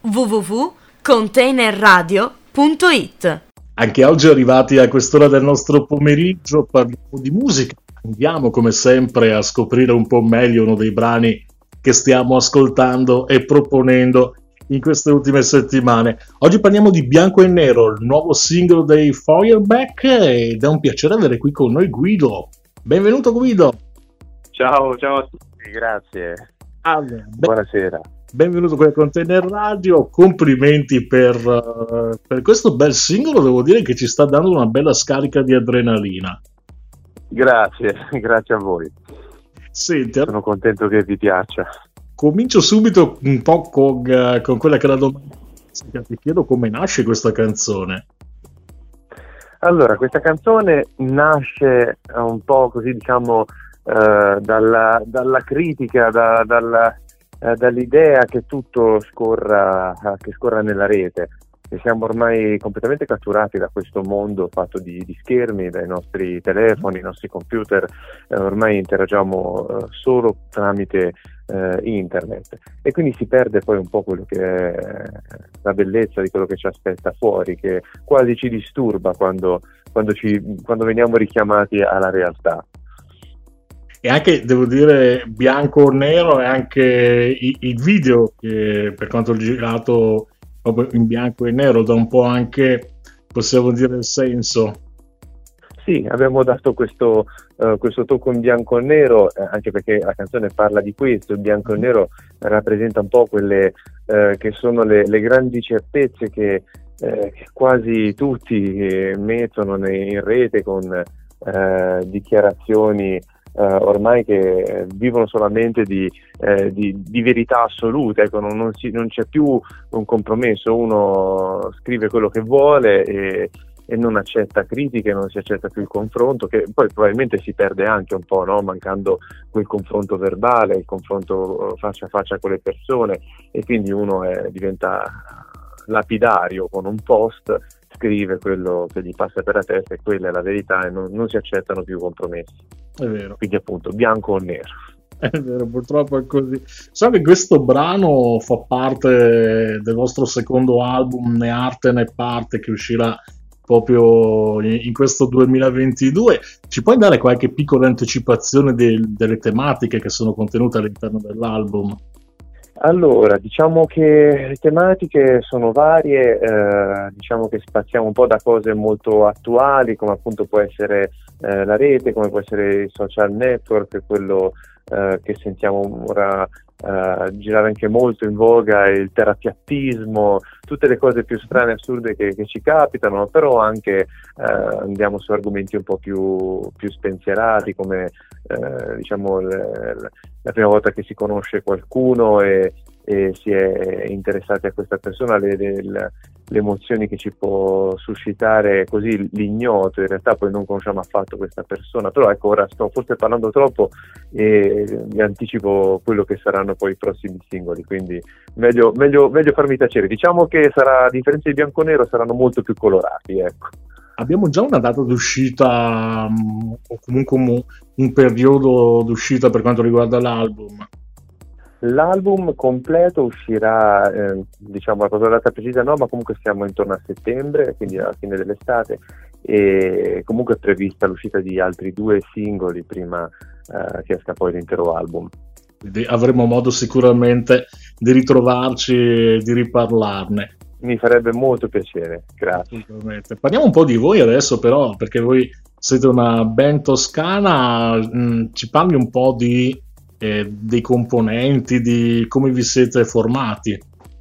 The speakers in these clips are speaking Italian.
www.containerradio.it. Anche oggi arrivati a quest'ora del nostro pomeriggio parliamo di musica. Andiamo come sempre a scoprire un po' meglio uno dei brani che stiamo ascoltando e proponendo in queste ultime settimane. Oggi parliamo di Bianco e Nero, il nuovo singolo dei Feuerback, ed è un piacere avere qui con noi Guido. Benvenuto Guido. Ciao a tutti, grazie. Buonasera. Benvenuto qui a Container Radio, complimenti per questo bel singolo, devo dire che ci sta dando una bella scarica di adrenalina. Grazie a voi. Senti, sono contento che vi piaccia. Comincio subito un po' con quella che è la domanda. Ti chiedo come nasce questa canzone. Allora, questa canzone nasce un po' così, diciamo, dalla critica, dall'idea che tutto scorra nella rete, e siamo ormai completamente catturati da questo mondo fatto di schermi, dai nostri telefoni, i nostri computer, ormai interagiamo solo tramite internet, e quindi si perde poi un po' quello che è la bellezza di quello che ci aspetta fuori, che quasi ci disturba quando veniamo richiamati alla realtà. E anche, devo dire, bianco o nero, e anche il video, che per quanto è girato proprio in bianco e nero, dà un po' anche, possiamo dire, il senso. Sì, abbiamo dato questo tocco in bianco e nero, anche perché la canzone parla di questo. Il bianco e nero rappresenta un po' quelle che sono le grandi certezze che quasi tutti mettono in rete con dichiarazioni ormai che vivono solamente di verità assolute. Ecco, non c'è più un compromesso, uno scrive quello che vuole e non accetta critiche, non si accetta più il confronto, che poi probabilmente si perde anche un po', no? Mancando quel confronto verbale, il confronto faccia a faccia con le persone, e quindi uno diventa lapidario con un post, scrive quello che gli passa per la testa e quella è la verità, e non si accettano più compromessi. È vero. Quindi appunto bianco o nero. È vero, purtroppo è così. So che questo brano fa parte del vostro secondo album, Né arte né parte, che uscirà proprio in questo 2022. Ci puoi dare qualche piccola anticipazione delle tematiche che sono contenute all'interno dell'album? Allora, diciamo che le tematiche sono varie, diciamo che spaziamo un po' da cose molto attuali, come appunto può essere la rete, come può essere i social network, quello che sentiamo ora girare anche molto in voga, è il terapiattismo, tutte le cose più strane e assurde che ci capitano, però anche andiamo su argomenti un po' più spensierati, come diciamo la prima volta che si conosce qualcuno e si è interessati a questa persona, le emozioni che ci può suscitare così l'ignoto. In realtà poi non conosciamo affatto questa persona, però ecco, ora sto forse parlando troppo e vi anticipo quello che saranno poi i prossimi singoli, quindi meglio farmi tacere. Diciamo che sarà, a differenza di Bianconero, saranno molto più colorati, ecco. Abbiamo già una data d'uscita, o comunque un periodo d'uscita per quanto riguarda l'album? L'album completo uscirà, diciamo la propria data precisa no, ma comunque siamo intorno a settembre, quindi alla fine dell'estate, e comunque è prevista l'uscita di altri 2 singoli prima che esca poi l'intero album. Quindi avremo modo sicuramente di ritrovarci e di riparlarne. Mi farebbe molto piacere, grazie. Parliamo un po' di voi adesso, però, perché voi siete una band toscana. Ci parli un po' dei componenti, di come vi siete formati?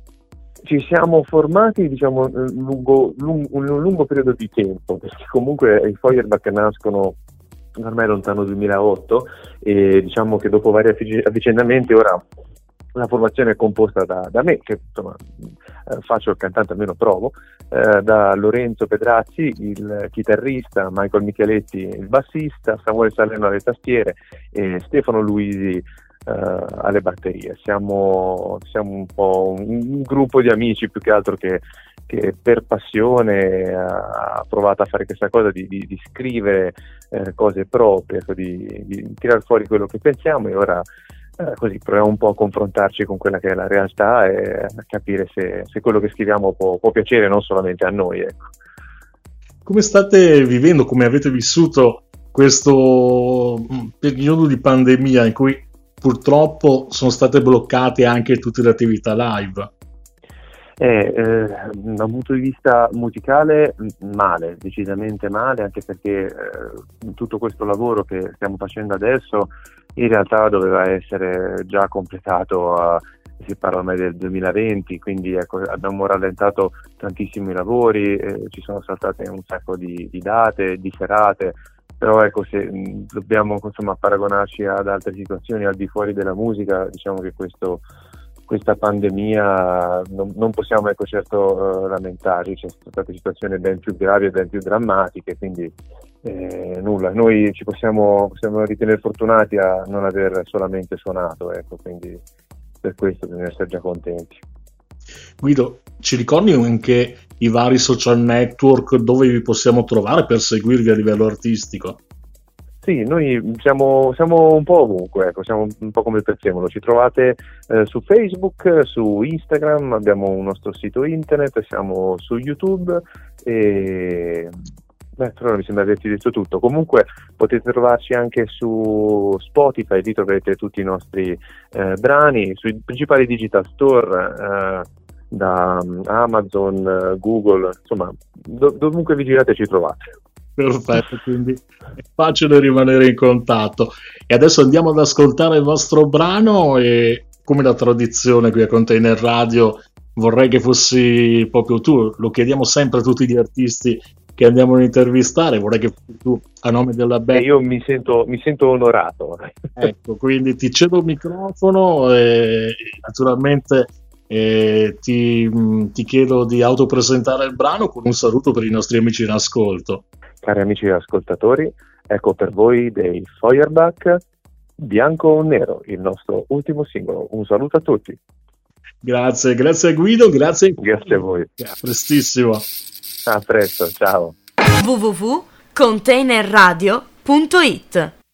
Ci siamo formati, diciamo, lungo un lungo periodo di tempo, perché comunque i Feuerback nascono ormai lontano 2008, e diciamo che dopo vari avvicendamenti ora la formazione è composta da me, che insomma faccio il cantante, almeno provo, da Lorenzo Pedrazzi, il chitarrista, Michael Micheletti, il bassista, Samuele Salerno alle tastiere e Stefano Luisi alle batterie. Siamo un po' un gruppo di amici, più che altro, che per passione ha provato a fare questa cosa di scrivere cose proprie, di tirar fuori quello che pensiamo, e ora così proviamo un po' a confrontarci con quella che è la realtà e a capire se quello che scriviamo può piacere non solamente a noi, ecco. Come state vivendo, come avete vissuto questo periodo di pandemia in cui purtroppo sono state bloccate anche tutte le attività live? Da un punto di vista musicale male, decisamente male, anche perché tutto questo lavoro che stiamo facendo adesso in realtà doveva essere già completato, si parla ormai del 2020, quindi ecco, abbiamo rallentato tantissimi lavori, ci sono saltate un sacco di date, di serate, però ecco, se dobbiamo insomma paragonarci ad altre situazioni al di fuori della musica, diciamo che questa pandemia non possiamo ecco certo lamentarci, ci sono state situazioni ben più gravi e ben più drammatiche, quindi nulla, noi ci possiamo ritenere fortunati a non aver solamente suonato, ecco, quindi per questo bisogna essere già contenti. Guido, ci ricordi anche i vari social network dove vi possiamo trovare per seguirvi a livello artistico? Sì, noi siamo un po' ovunque, ecco, siamo un po' come il prezzemolo, ci trovate su Facebook, su Instagram, abbiamo un nostro sito internet, siamo su YouTube e però mi sembra di averti detto tutto. Comunque potete trovarci anche su Spotify, lì troverete tutti i nostri brani, sui principali digital store, da Amazon, Google, insomma dovunque vi girate ci trovate. Perfetto, quindi è facile rimanere in contatto. E adesso andiamo ad ascoltare il vostro brano e, come da tradizione qui a Container Radio, vorrei che fossi proprio tu, lo chiediamo sempre a tutti gli artisti che andiamo ad intervistare, vorrei che fossi tu a nome della band. Io mi sento onorato. Ecco, quindi ti cedo il microfono e naturalmente ti chiedo di autopresentare il brano con un saluto per i nostri amici in ascolto. Cari amici ascoltatori, ecco per voi dei Feuerbach, Bianco o Nero, il nostro ultimo singolo. Un saluto a tutti. Grazie Guido, grazie a voi. A prestissimo. A presto, ciao. www.containerradio.it